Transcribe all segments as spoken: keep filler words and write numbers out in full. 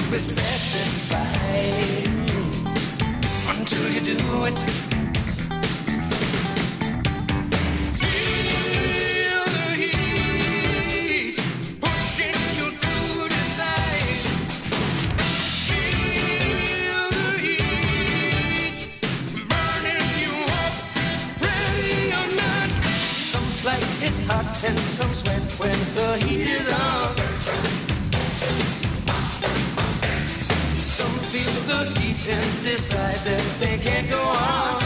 be satisfied until you do it. Feel the heat pushing you to decide. Feel the heat burning you up, ready or not. Some like it hot and some sweat when the heat is on. Some feel the heat and decide that they can't go on.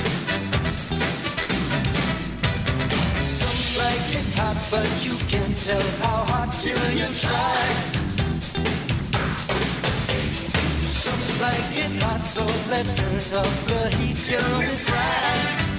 Some like it hot, but you can't tell how hot till you try. Some like it hot, so let's turn up the heat till we fry.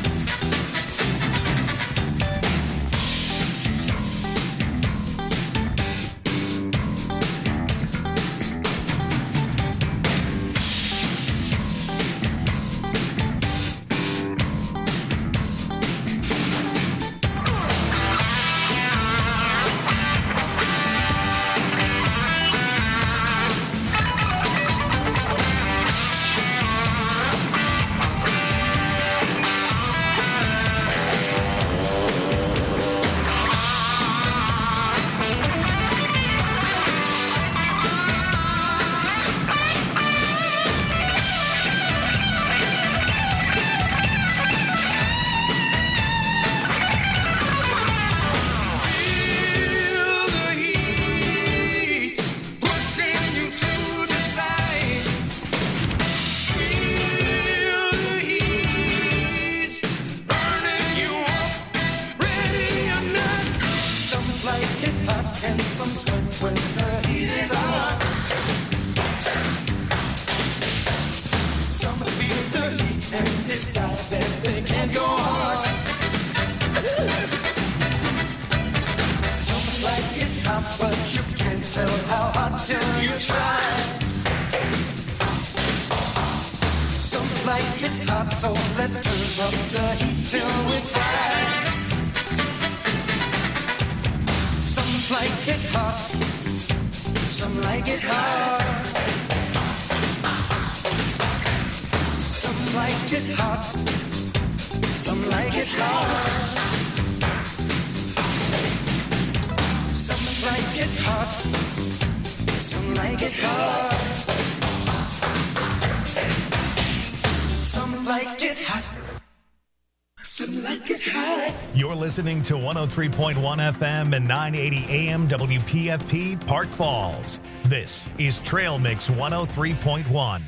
Listening to one oh three point one F M and nine eighty A M W P F P Park Falls. This is Trail Mix one oh three point one.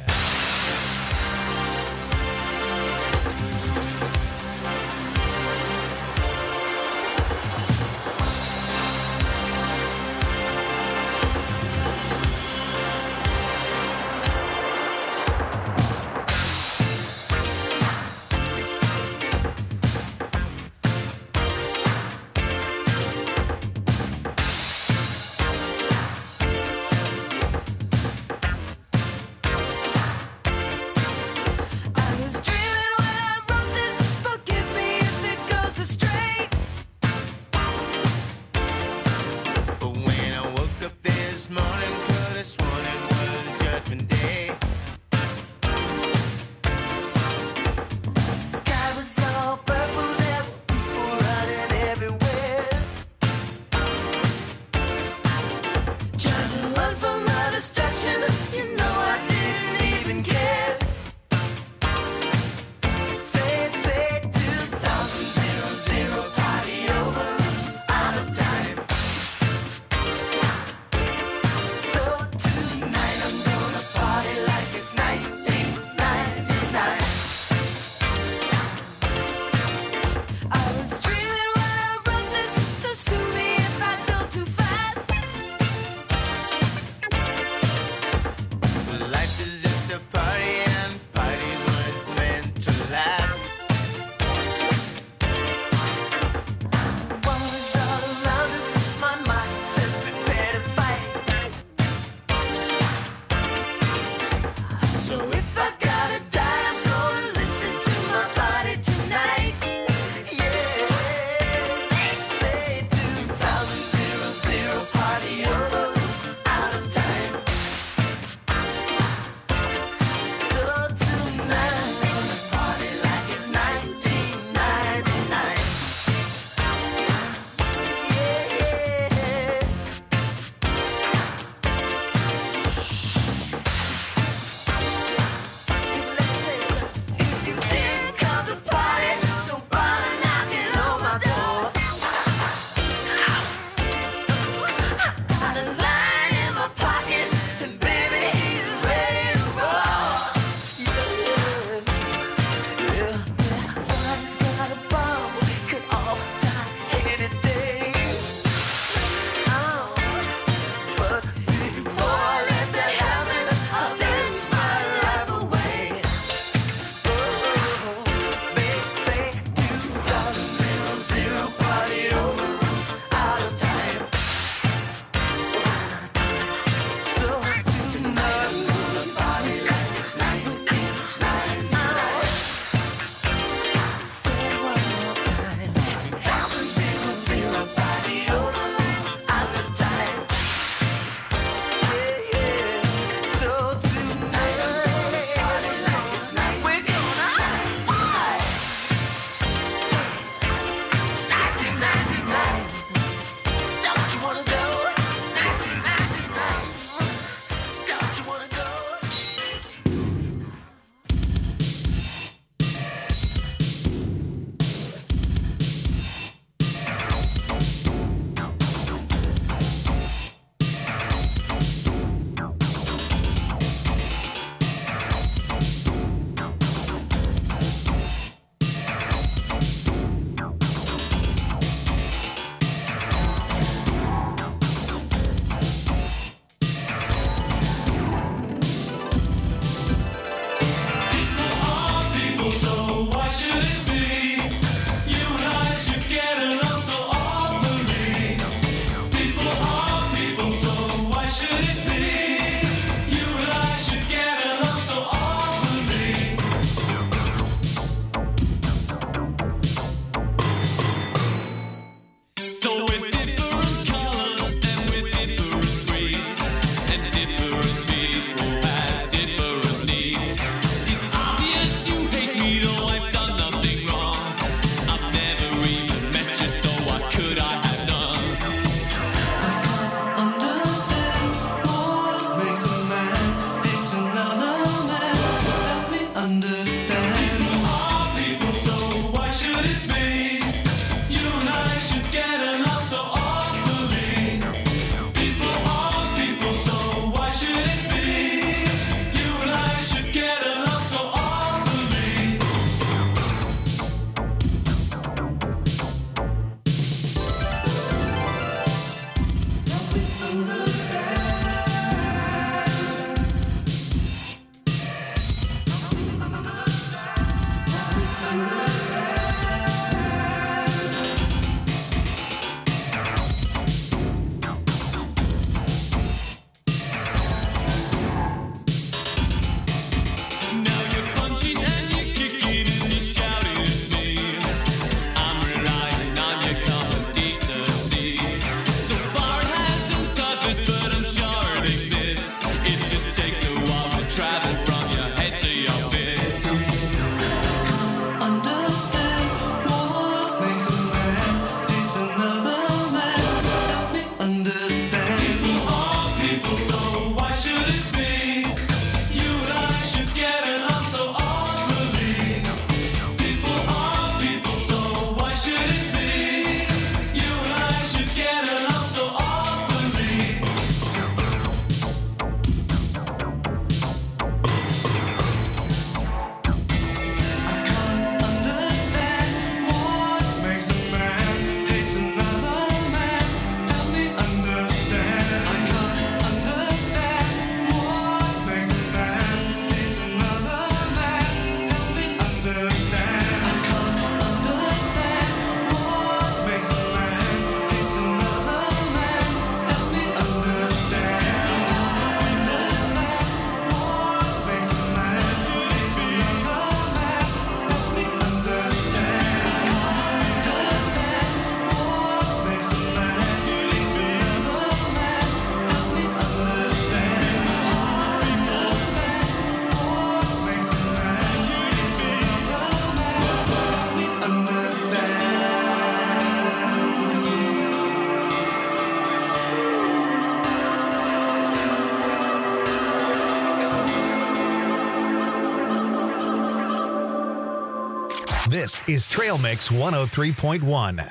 This is Trail Mix one oh three point one.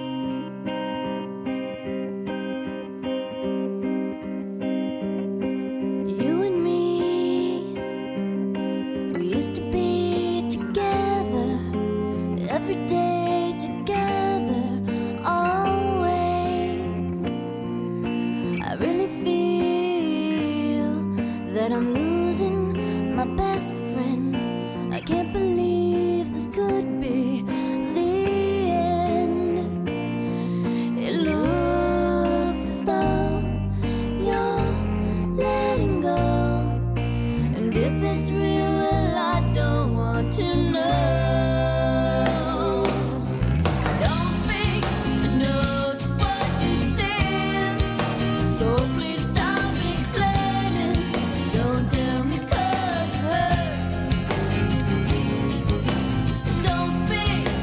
You and me, we used to be together, every day together, always. I really feel that I'm losing my best friend. I can't believe this could be the end. It looks as though you're letting go, and if it's real, well, I don't want to know. Don't speak, I know just what you said, so please stop explaining. Don't tell me 'cause it hurts. Don't speak,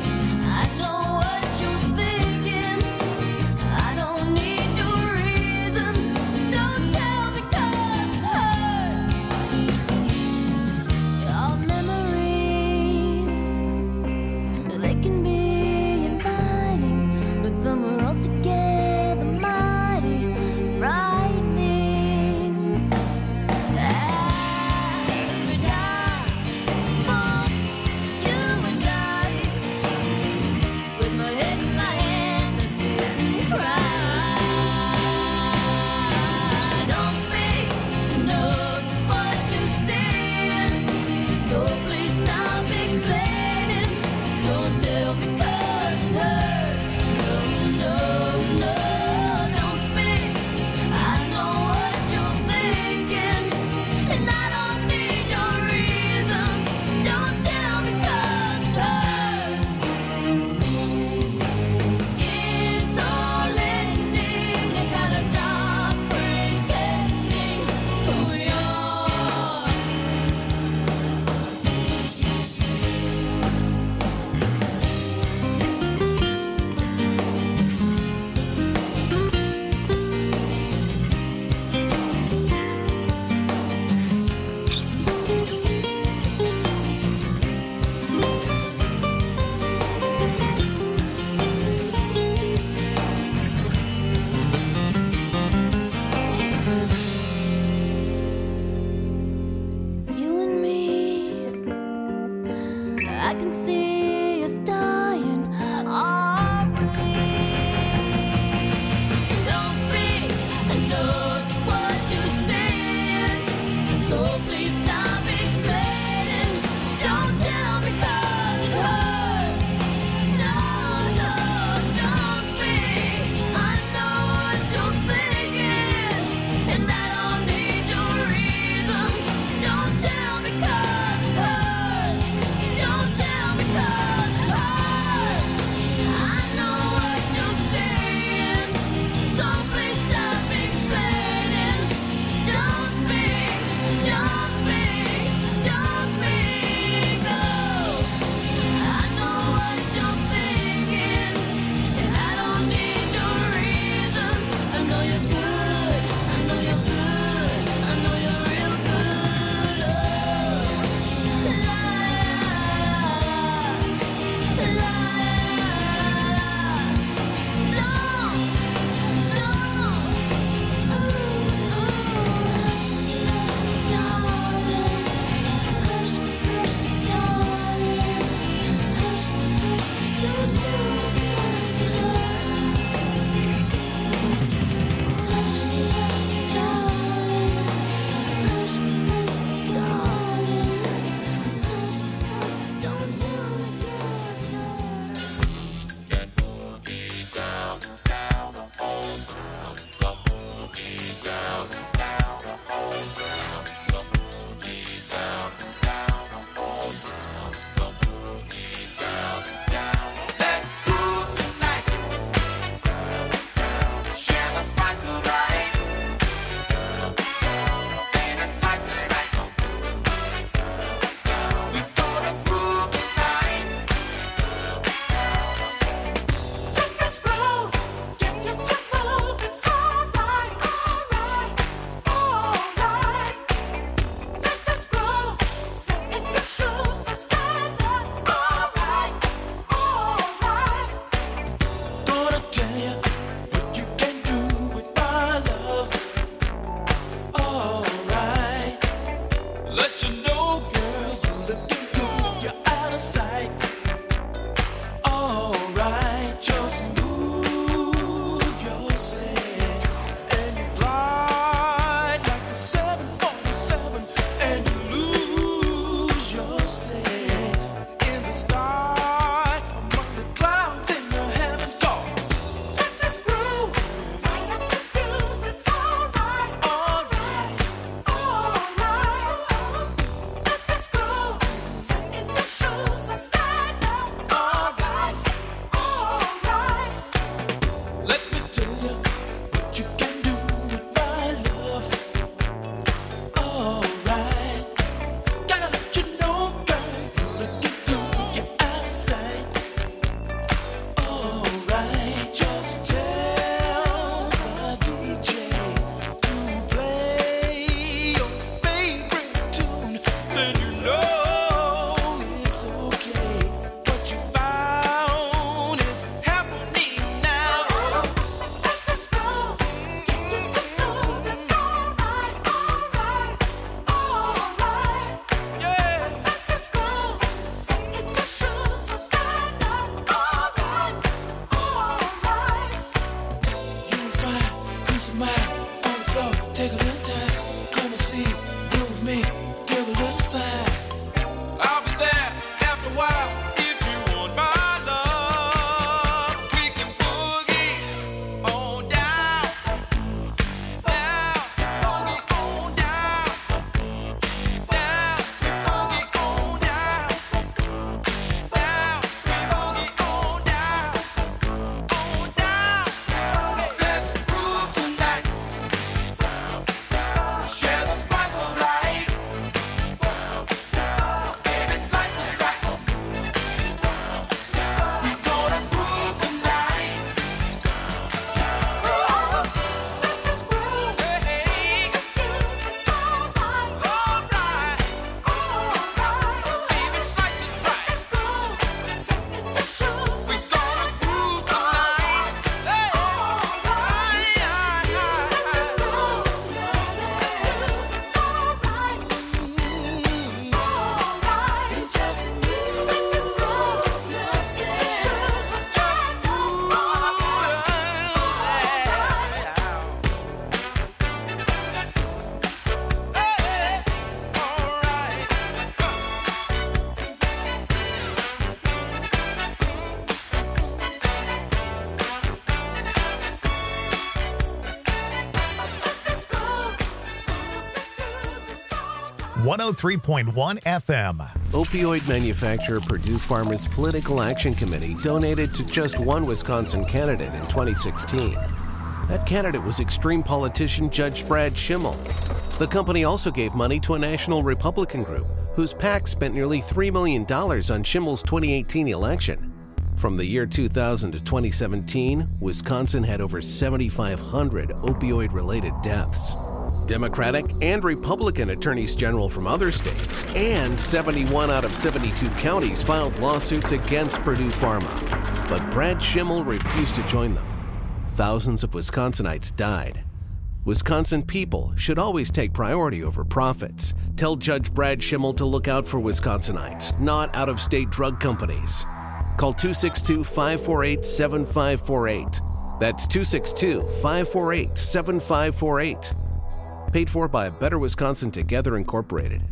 one oh three point one F M. Opioid manufacturer Purdue Pharma's Political Action Committee donated to just one Wisconsin candidate in twenty sixteen. That candidate was extreme politician Judge Brad Schimmel. The company also gave money to a national Republican group whose PAC spent nearly three million dollars on Schimmel's twenty eighteen election. From the year two thousand to twenty seventeen, Wisconsin had over seventy-five hundred opioid-related deaths. Democratic and Republican attorneys general from other states and seventy-one out of seventy-two counties filed lawsuits against Purdue Pharma. But Brad Schimmel refused to join them. Thousands of Wisconsinites died. Wisconsin people should always take priority over profits. Tell Judge Brad Schimmel to look out for Wisconsinites, not out-of-state drug companies. Call two six two, five four eight, seven five four eight. That's two six two, five four eight, seven five four eight. Paid for by Better Wisconsin Together Incorporated.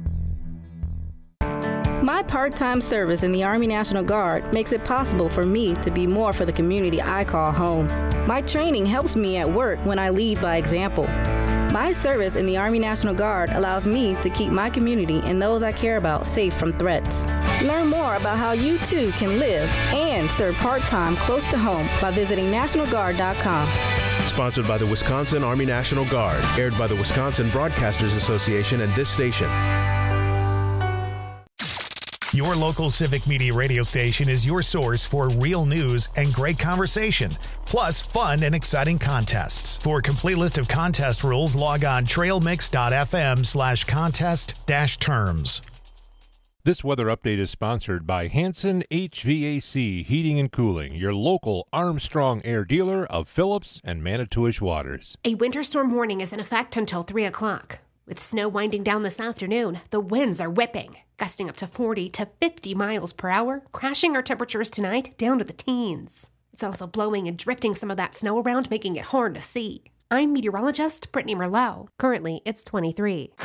My part-time service in the Army National Guard makes it possible for me to be more for the community I call home. My training helps me at work when I lead by example. My service in the Army National Guard allows me to keep my community and those I care about safe from threats. Learn more about how you too can live and serve part-time close to home by visiting national guard dot com. Sponsored by the Wisconsin Army National Guard. Aired by the Wisconsin Broadcasters Association and this station. Your local Civic Media radio station is your source for real news and great conversation, plus fun and exciting contests. For a complete list of contest rules, log on trailmix.fm slash contest dash terms. This weather update is sponsored by Hanson H V A C Heating and Cooling, your local Armstrong Air dealer of Phillips and Manitowish Waters. A winter storm warning is in effect until three o'clock. With snow winding down this afternoon, the winds are whipping, gusting up to forty to fifty miles per hour, crashing our temperatures tonight down to the teens. It's also blowing and drifting some of that snow around, making it hard to see. I'm meteorologist Brittany Merlot. Currently, it's twenty-three.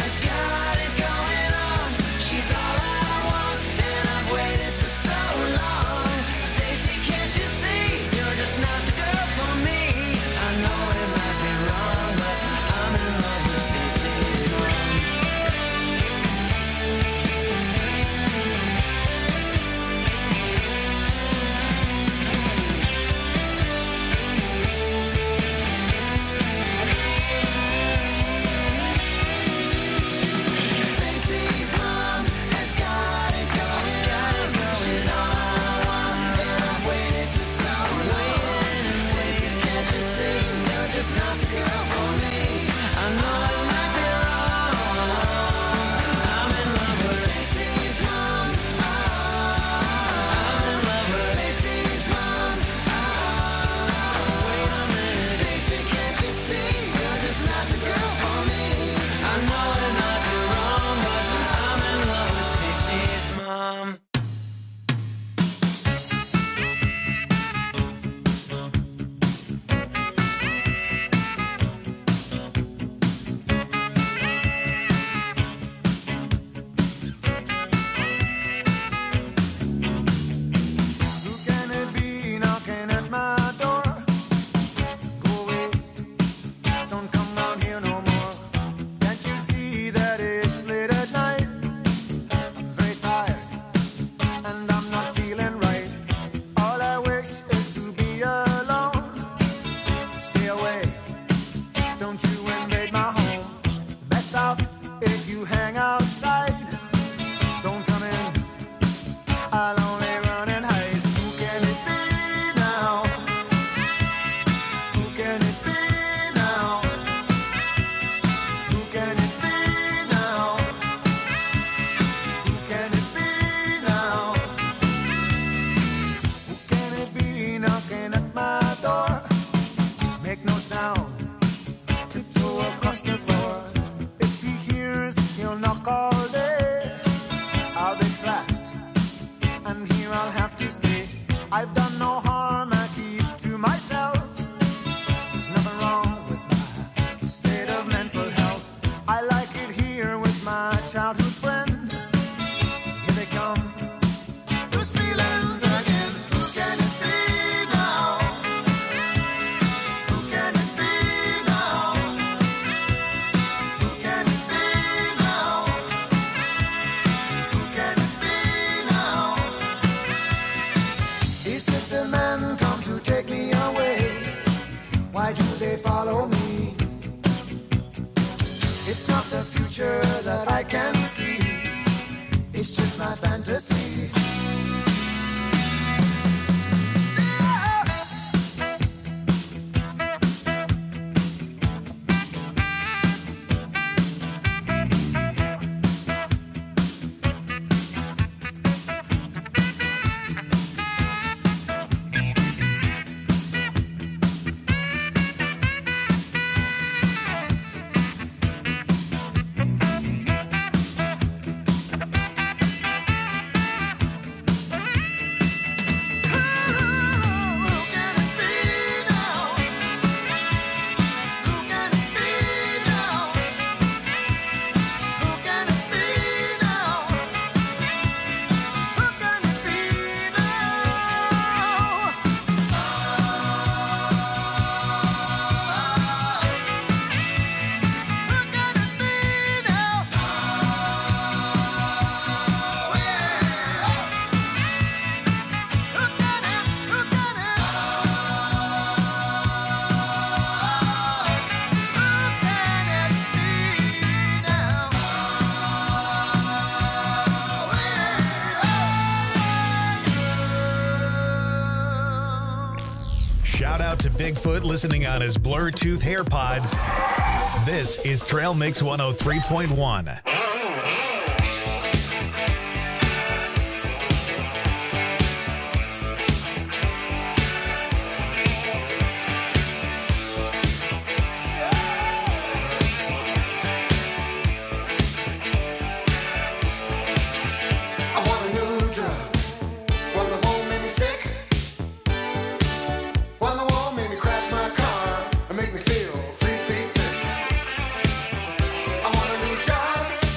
She's all I want, and I've waited for so long. I've done no harm, I keep to myself. There's nothing wrong with my state of mental health. I like it here with my childhood friend. Here they come, those feelings again. Who can it be now? Who can it be now? Who can it be now? Who can it be now? Is it the men come to take me away? Why do they follow me? It's not the future that I can see. It's just my fantasy. Shout out to Bigfoot listening on his Bluetooth AirPods. This is Trail Mix one oh three point one. I want a new drug. One that won't make me sick. One that won't make me crash my car and make me feel three feet thick. I want a new job.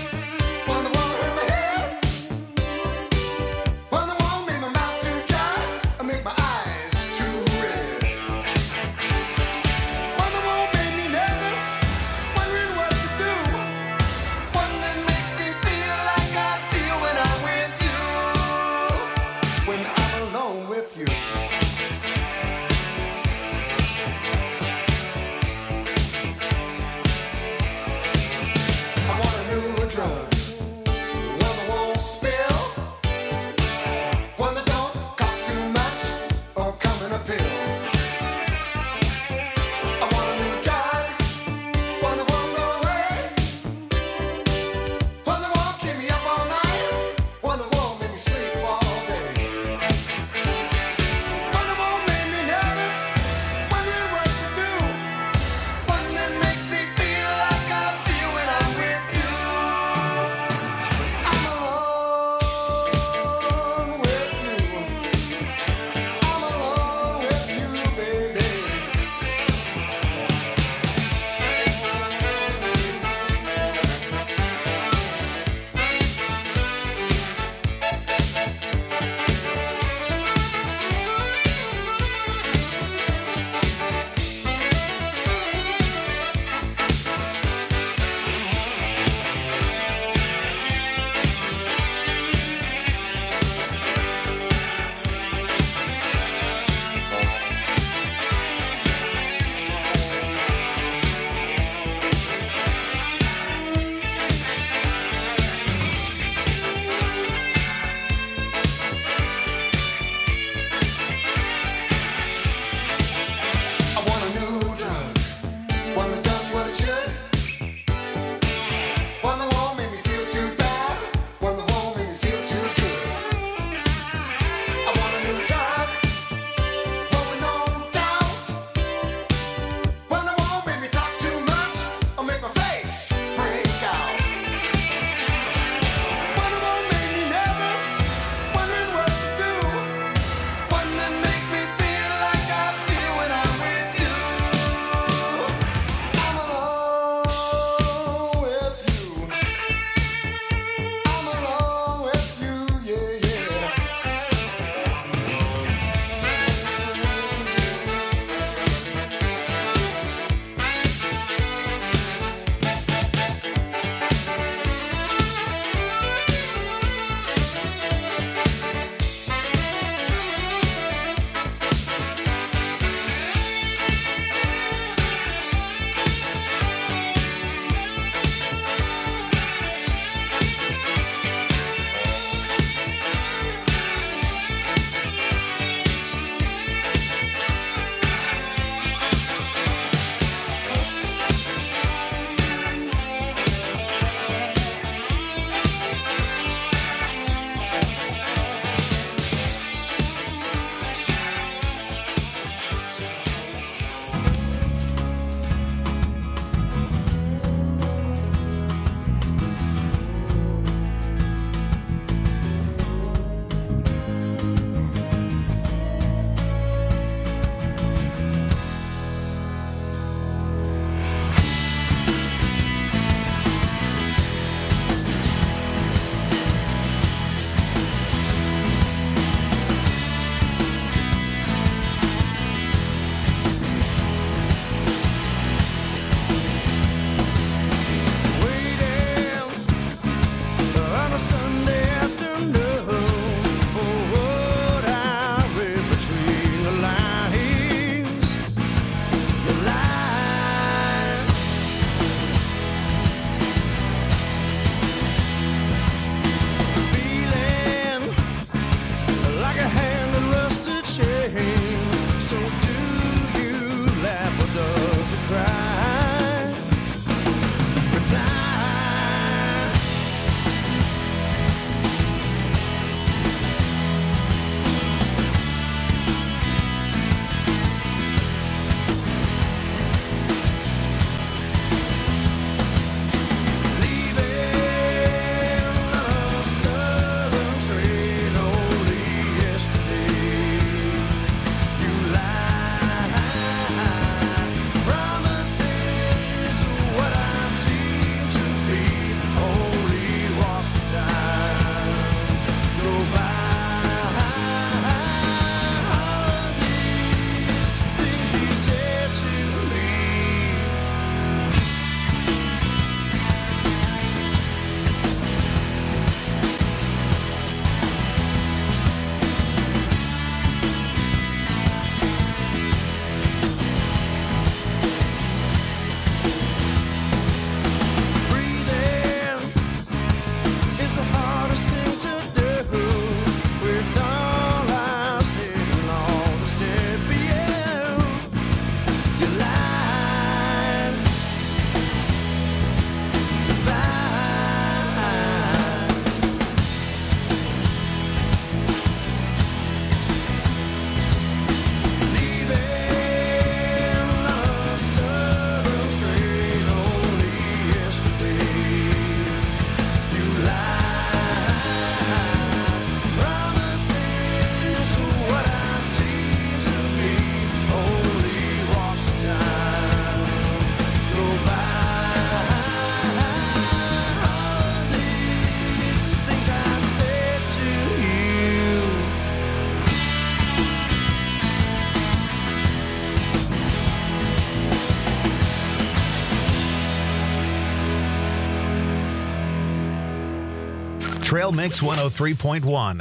Trail Mix one oh three point one.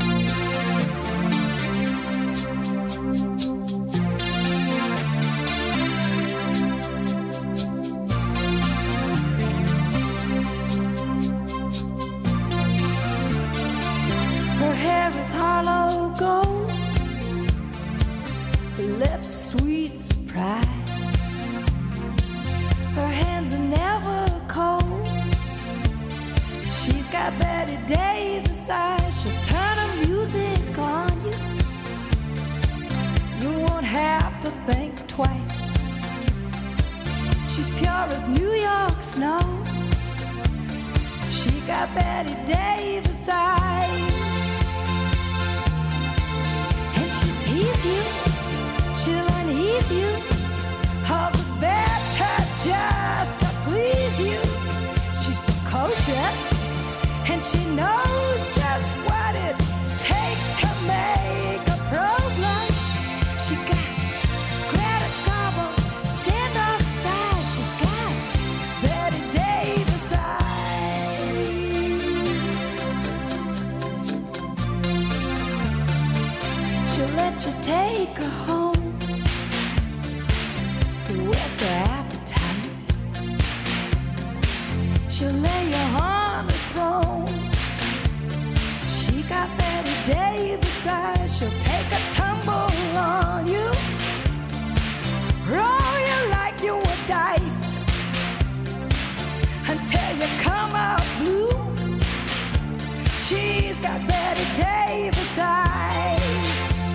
Her hair is hollow gold, her lips sweet surprise. Her hands are never cold. She's got Betty Davis eyes. She'll turn her music on you. You won't have to think twice. She's pure as New York snow. She got Betty Davis eyes. And she'll tease you, she'll unease you, all the better just to please you. She's precocious, and she knows just what it takes to make a pro blush. She got Greta Garbo, stand off side. She's got Betty Davis eyes. She'll let you take her home. What's her appetite? She'll lay you on the throne. She got Betty Davis eyes. She'll take a tumble on you, roll you like you were dice, until you come out blue. She's got Betty Davis eyes.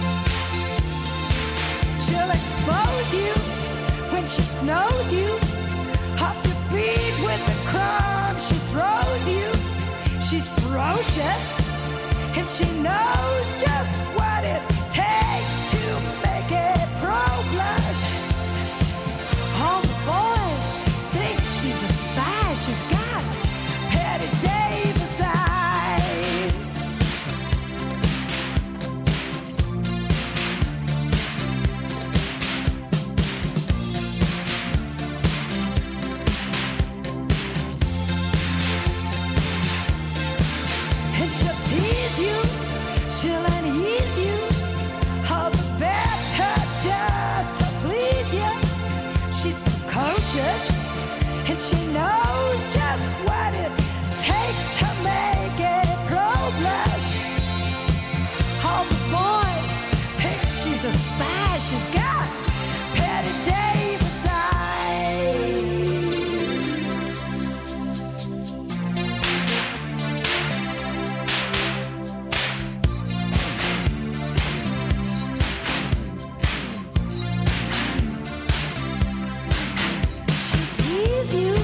She'll expose you when she snows you, off your feet with the crumbs she throws you. She's ferocious, and she knows just what it takes to make a pro blush. All the boys think she's a spy. She's got Betty Davis eyes. And she'll tease you, she'll unease you, all the better just to please you. She's precocious, and she knows just what it takes to make a pro blush. All the boys think she's a spy. She's got Betty Davis eyes. She'll tease you,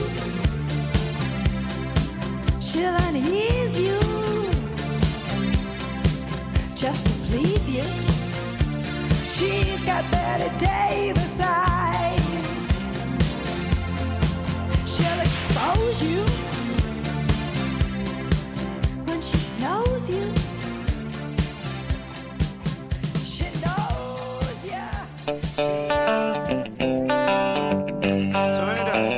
she'll unease you, just to please you. She's got Betty Davis eyes. She'll expose you when she snows you. She knows ya. Turn it up.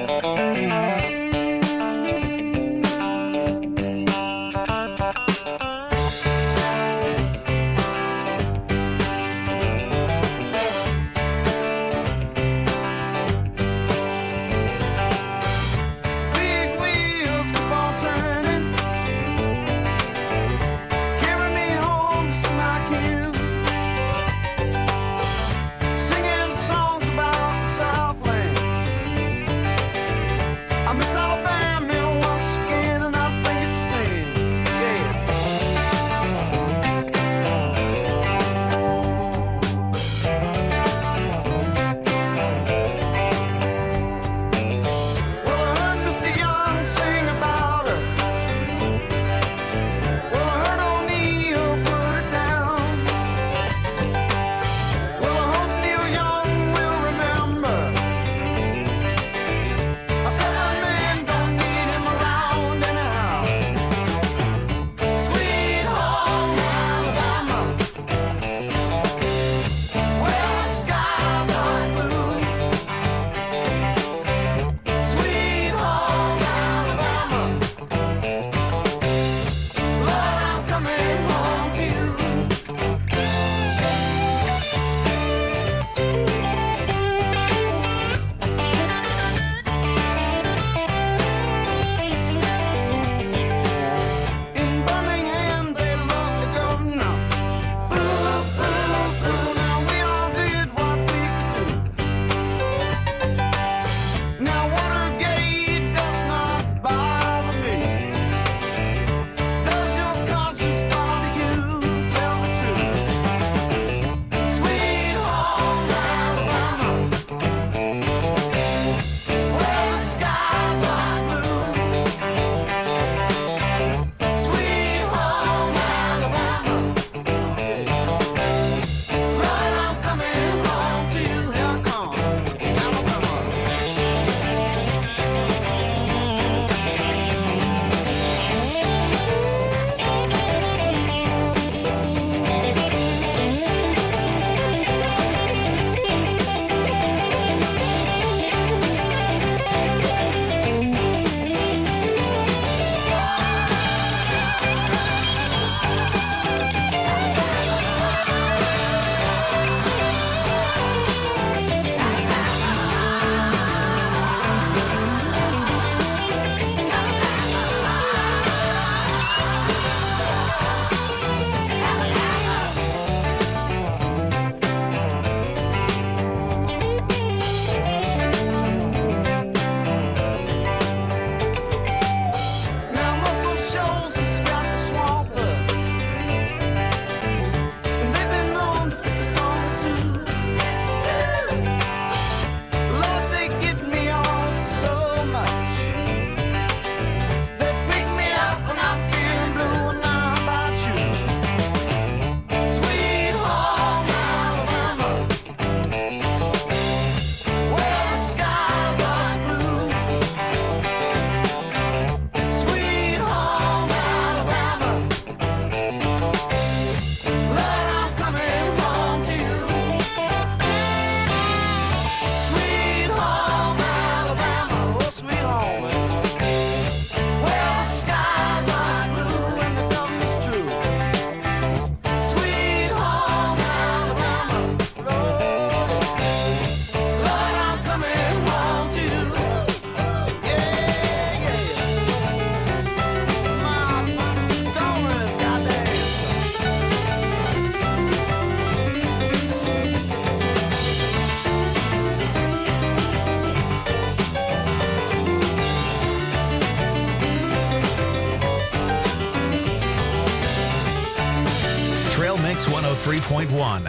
Trail Mix one oh three point one.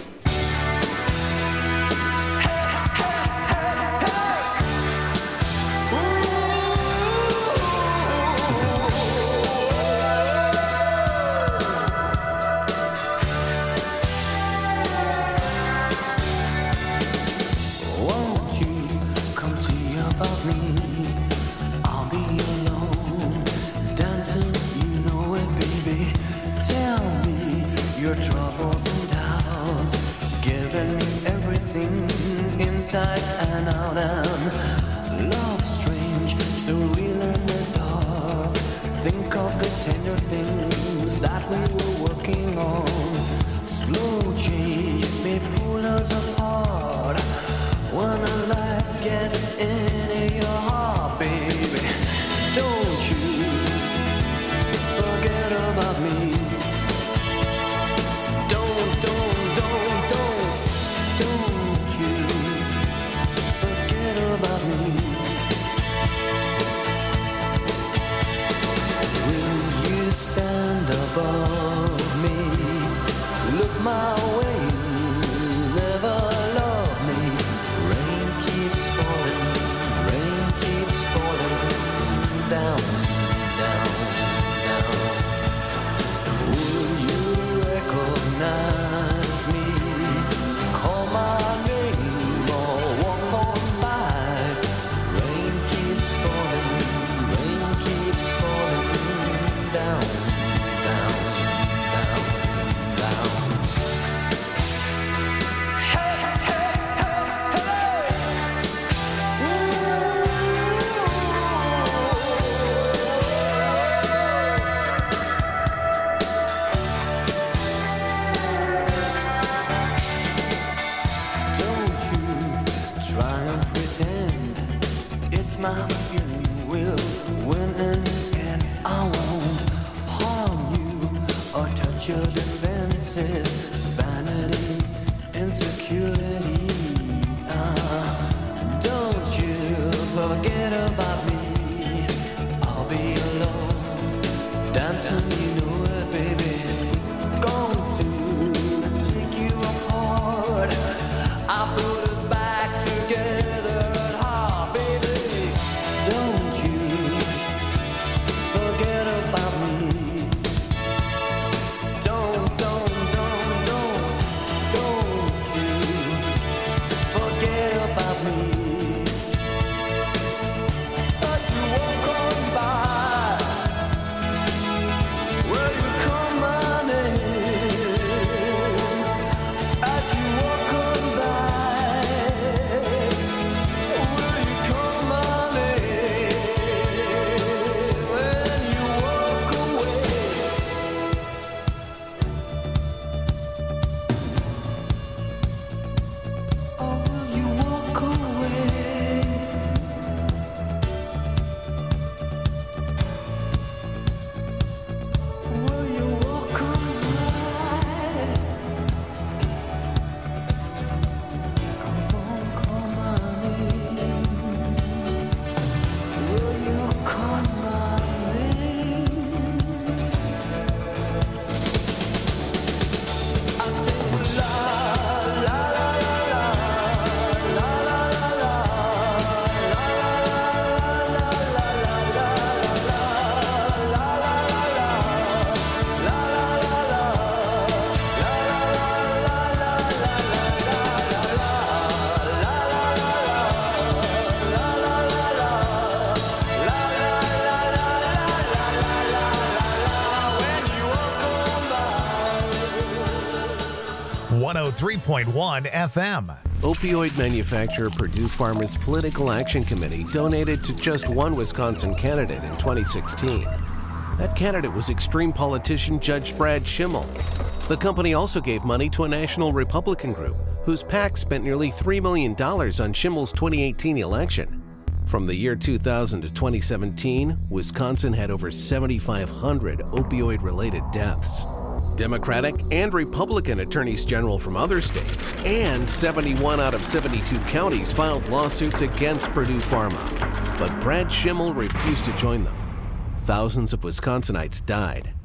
one oh three point one F M. Opioid manufacturer Purdue Pharma's Political Action Committee donated to just one Wisconsin candidate in twenty sixteen. That candidate was extreme politician Judge Brad Schimmel. The company also gave money to a national Republican group whose PAC spent nearly three million dollars on Schimmel's twenty eighteen election. From the year two thousand to twenty seventeen, Wisconsin had over seventy-five hundred opioid-related deaths. Democratic and Republican attorneys general from other states and seventy-one out of seventy-two counties filed lawsuits against Purdue Pharma. But Brad Schimmel refused to join them. Thousands of Wisconsinites died.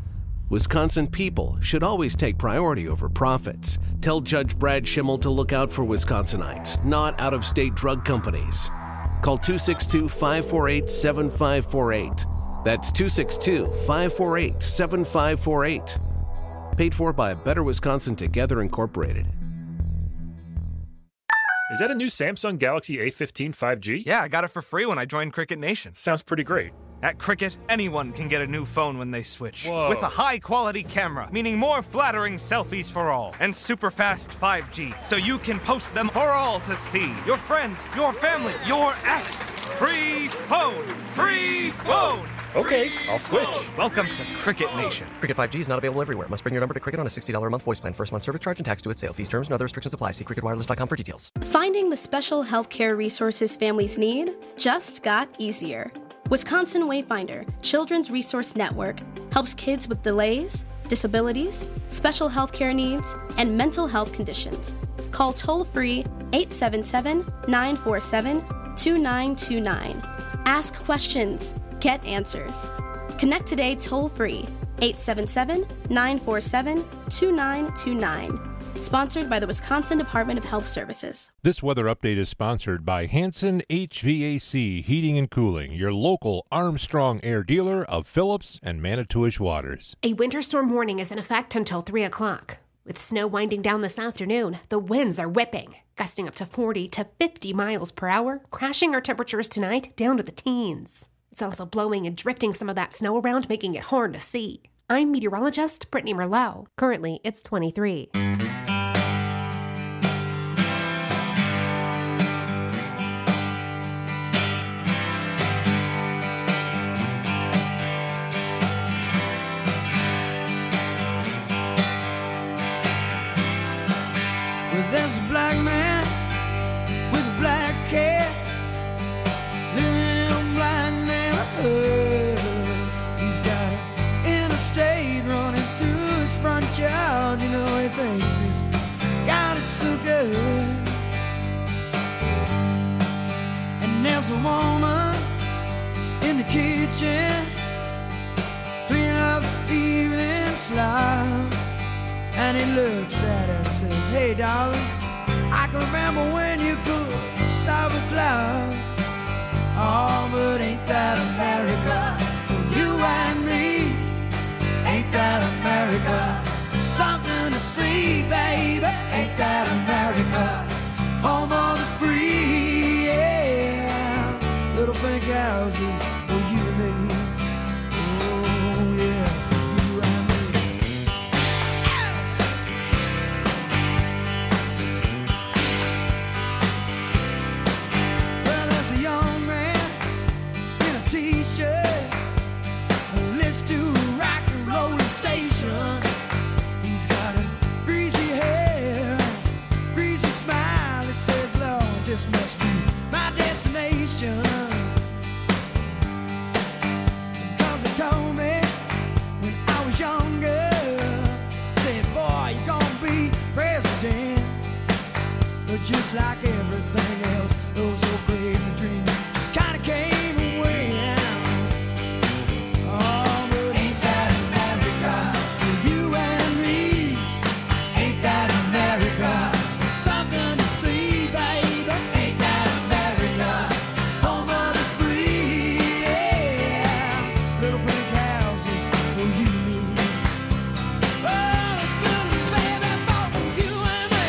Wisconsin people should always take priority over profits. Tell Judge Brad Schimmel to look out for Wisconsinites, not out-of-state drug companies. Call two six two, five four eight, seven five four eight. That's two six two, five four eight, seven five four eight. Paid for by Better Wisconsin Together Incorporated. Is that a new Samsung Galaxy A fifteen five G? Yeah, I got it for free when I joined Cricket Nation. Sounds pretty great. At Cricket, anyone can get a new phone when they switch. Whoa. With a high-quality camera, meaning more flattering selfies for all. And super fast five G, so you can post them for all to see. Your friends, your family, your ex. Free phone! Free phone! Okay, I'll switch. Welcome to Cricket Nation. Cricket five G is not available everywhere. Must bring your number to Cricket on a sixty dollars a month voice plan. First month service charge and tax due at sale. Fees, terms, and other restrictions apply. See cricket wireless dot com for details. Finding the special healthcare resources families need just got easier. Wisconsin Wayfinder, Children's Resource Network, helps kids with delays, disabilities, special healthcare needs, and mental health conditions. Call toll-free eight seven seven, nine four seven, two nine two nine. Ask questions. Get answers. Connect today toll-free eight seven seven, nine four seven, two nine two nine. Sponsored by the Wisconsin Department of Health Services. This weather update is sponsored by Hanson H V A C Heating and Cooling, your local Armstrong Air dealer of Phillips and Manitowish Waters. A winter storm warning is in effect until three o'clock. With snow winding down this afternoon, the winds are whipping, gusting up to forty to fifty miles per hour, crashing our temperatures tonight down to the teens. It's also blowing and drifting some of that snow around, making it hard to see. I'm meteorologist Brittany Merlot. Currently, it's twenty-three. Well, there's a black man with a black cat living in a black neighborhood. He's got an interstate running through his front yard. You know, he thinks he's got it so good. And there's a woman in the kitchen cleaning up the evening slop. And he looks at her and says, hey, darling, I can remember when you could stop a cloud. Oh, but ain't that America for you and me? Ain't that America? Something to see, baby. Ain't that America? Home of the free, yeah. Little pink houses for you and me. Oh, yeah. Just like everything else, those old crazy dreams just kind of came and went. Oh, but ain't that America for you and me? Ain't that America? Something to see, baby. Ain't that America? Home of the free, yeah. Little pink houses for you and me. Oh, baby, for you and me.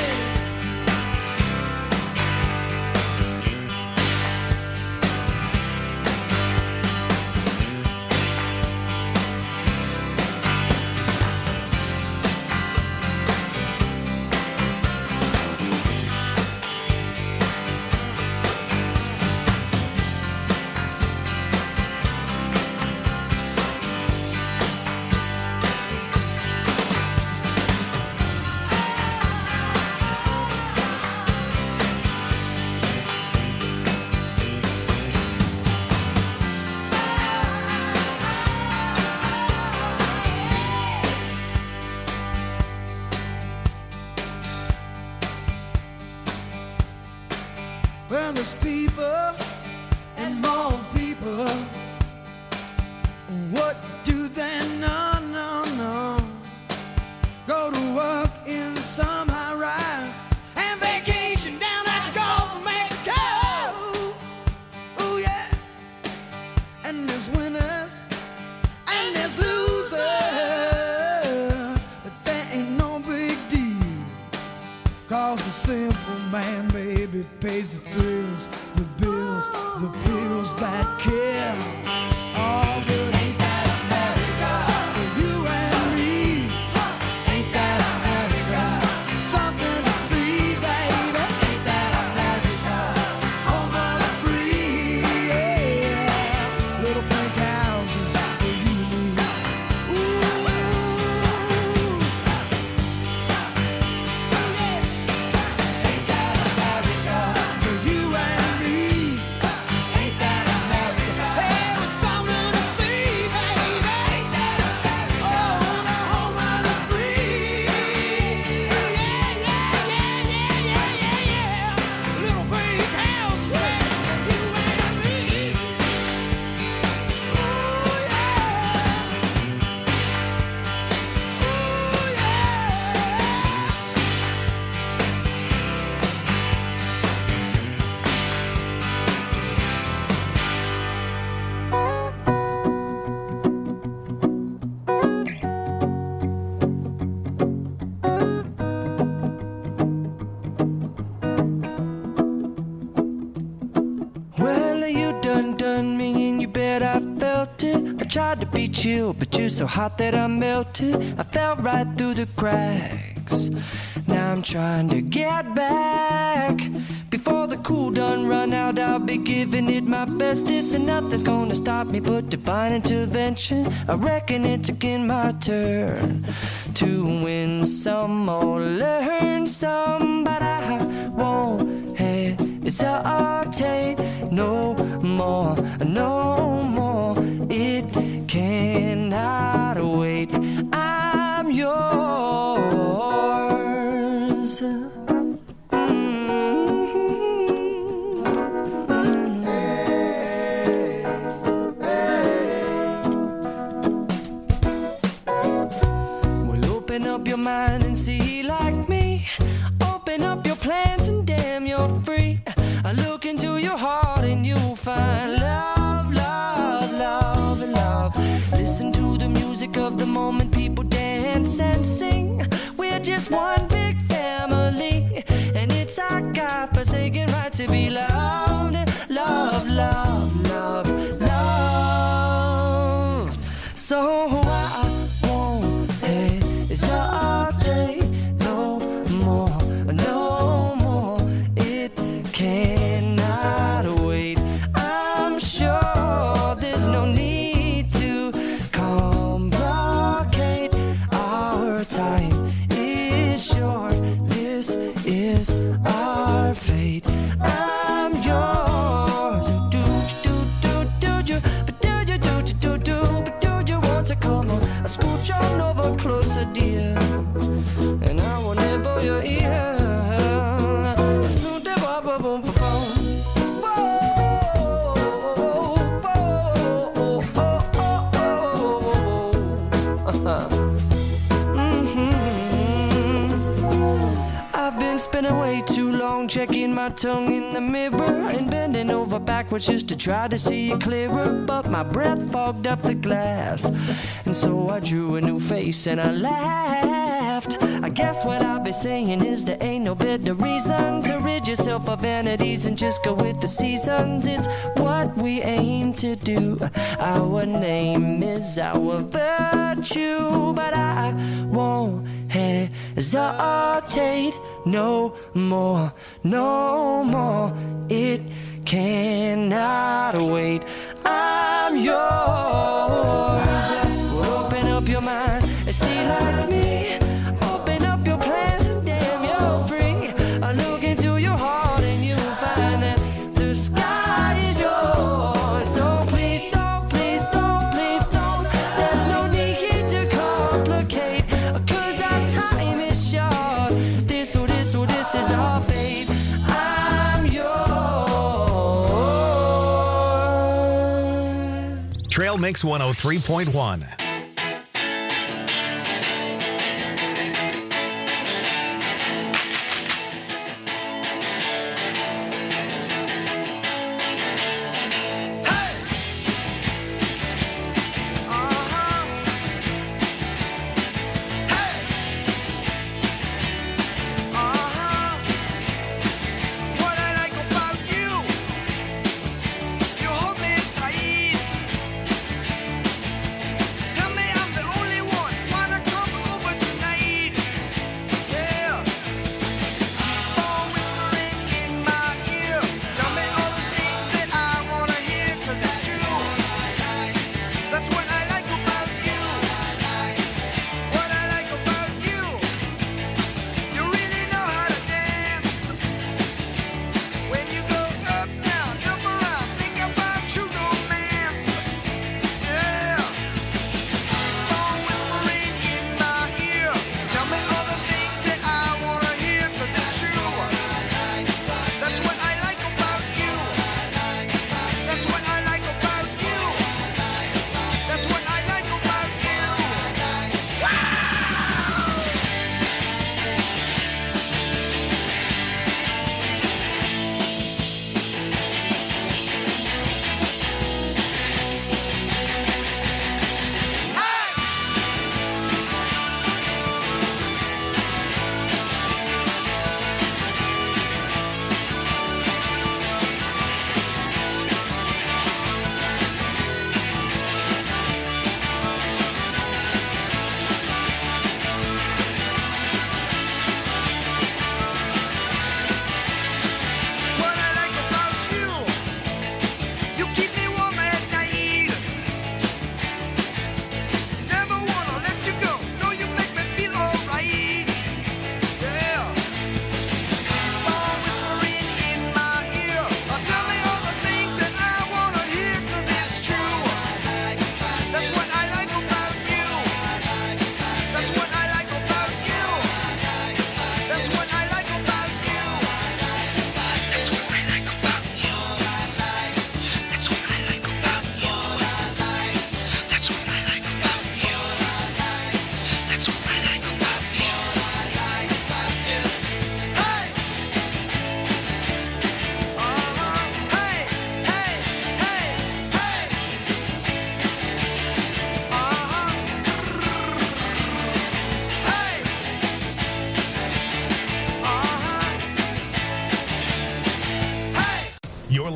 Well, there's people and more people. What do they know, no, no? simple man, baby, pays the thrills, the bills, the pills that kill. Oh, but ain't that America for you and me? Ain't that America? Something to see, baby. Ain't that America? Home of the free, yeah. Little pink houses for you and me. Ooh, yeah. Ain't that America for you and me? Ain't that America? Hey, with something to see, baby. Ain't that America? Oh, the home of the free. Yeah, yeah, yeah, yeah, yeah, yeah, yeah. Little pink houses, yeah, you and me. Ooh, yeah. Ooh, yeah. Well, you done done me and you bet I felt it. I tried to be chill, but you're so hot that I melted. I fell right through the cracks. Now I'm trying to get back. Before the cool done run out, I'll be giving it my bestest. And nothing's gonna stop me but divine intervention. I reckon it's again my turn to win some or learn some. But I won't hesitate no more, no more. It cannot wait. I'm yours. Well, open up your mind and see like me. Open up your plans and damn, you're free. I look into your heart and you'll find love, love, love, and love. Listen to the music of the moment, people dance and sing. We're just one big family, and it's our God-forsaken right to be loved, love, love, love, loved. So I won't hesitate no more, no more. It cannot wait. I'm sure there's no need to complicate. Our time is short. This is our fate. I'm yours. Do do do do do, but do you do do do do, but do you want to come on? I scooch on over closer, dear, and I will nibble your ear. Soon they boom boom boom boom. I've been spending way too long checking my tongue in the mirror and bending over backwards just to try to see it clearer. But my breath fogged up the glass, and so I drew a new face and I laughed. I guess what I'll be saying is there ain't no better reason to rid yourself of vanities and just go with the seasons. It's what we aim to do. Our name is our virtue, but I won't hesitate no more, no more. It cannot wait. I'm yours. Open up your mind and see like me. Open up your plans and damn, you're free. I look into your heart and you'll find that the sky is yours. So please don't, please don't, please don't. There's no need to complicate, 'cause our time is short. This, oh, this, oh, this is our fate. I'm yours. Trail Mix one oh three point one.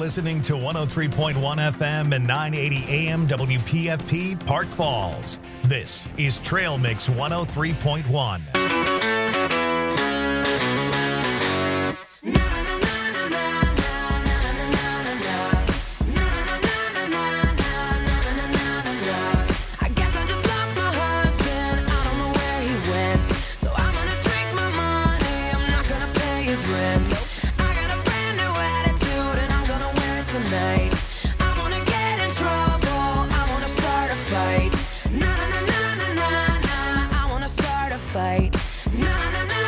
listening to one oh three point one F M and nine eighty A M W P F P Park Falls. This is Trail Mix one oh three point one. Na na na na na na, I wanna start a fight. Na na na